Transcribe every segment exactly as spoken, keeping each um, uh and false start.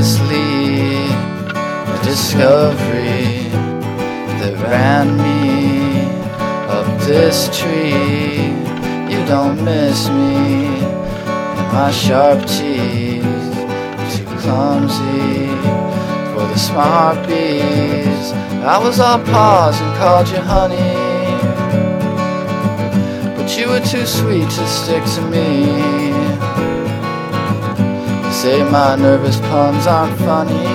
endlessly. A discovery that ran me up this tree. You don't miss me, my sharp teeth, too clumsy for the smart bees. I was all paws and called you honey, but you were too sweet to stick to me. You say my nervous puns aren't funny,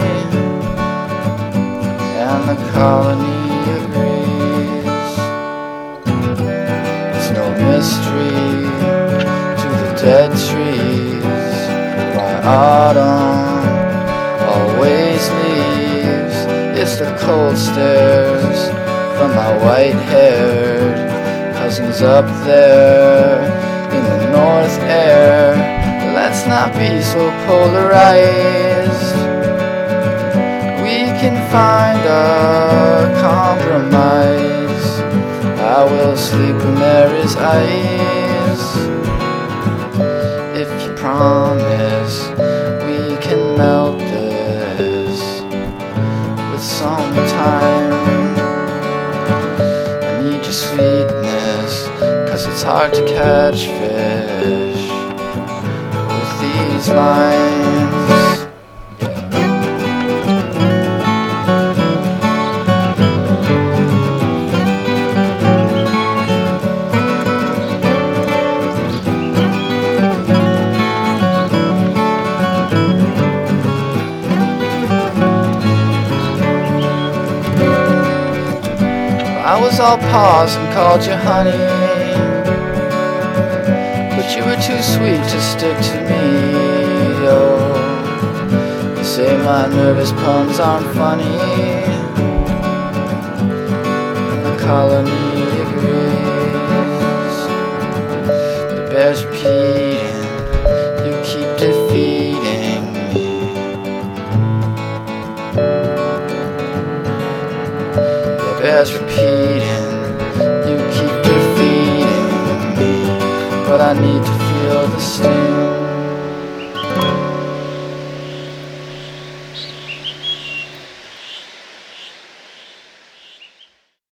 and the colony agrees. It's no mystery to the dead trees why autumn always leaves. It's the cold stares from my white-haired cousins up there in the north air. Let's not be so polarized. We can find a compromise. I will sleep when there is ice. If you promise we can melt this with some time. I need your sweetness, cause it's hard to catch fish with these lines. I was all paws and called you honey, but you were too sweet to stick to me. Oh, you say my nervous puns aren't funny, and the colony agrees. The bears repeating, you keep defeating me. The bears repeating, you keep defeating me, but I need to feel the sting.